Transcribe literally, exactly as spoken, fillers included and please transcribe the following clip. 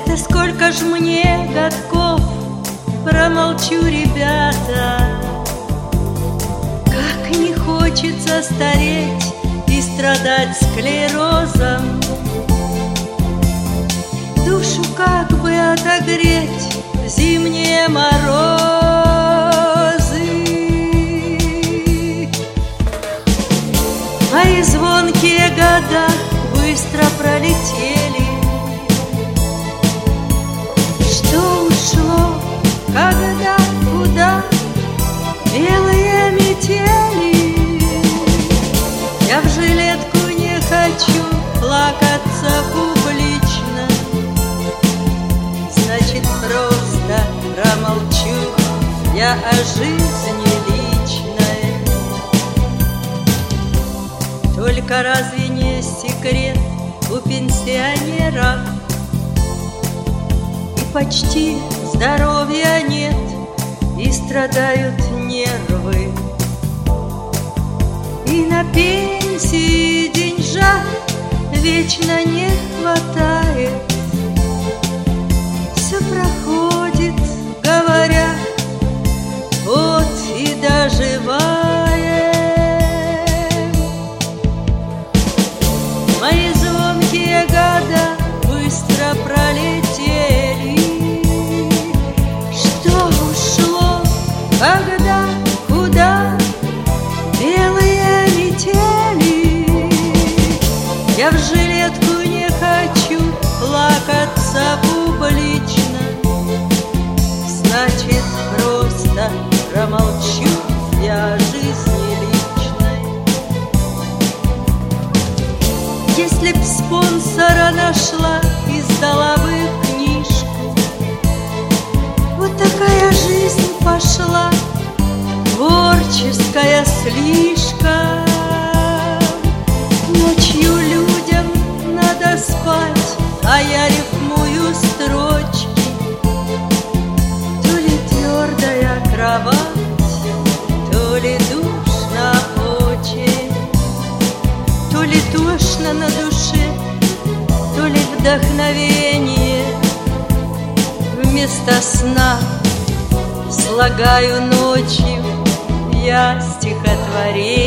Это сколько ж мне годков, промолчу, ребята. Как не хочется стареть и страдать склерозом. Душу как бы отогреть в зимние морозы. Мои звонкие года быстро пролетели. Что ушло, когда, куда, белые метели? Я в жилетку не хочу плакаться публично. Значит, просто промолчу я о жизни личной. Только разве не секрет у пенсионеров? И почти здоровья нет, и страдают нервы. И на пенсии деньжат вечно не хватает. Все проходит, говорят, вот и доживаем. Мои звонкие года быстро пролетели. Что ушло, когда, куда, белые метели? Я в жилетку не хочу плакаться публично. Значит, просто промолчу я о жизни личной. Если б спонсора нашла, издала бы книжку. Вот такая жизнь пошла, творческая слишком. Ночью людям надо спать, а я рифмую строчки. То ли твердая кровать, то ли душно очень, то ли тошно на душе, то ли вдохновение. Вместо сна слагаю ночью я стихотворение.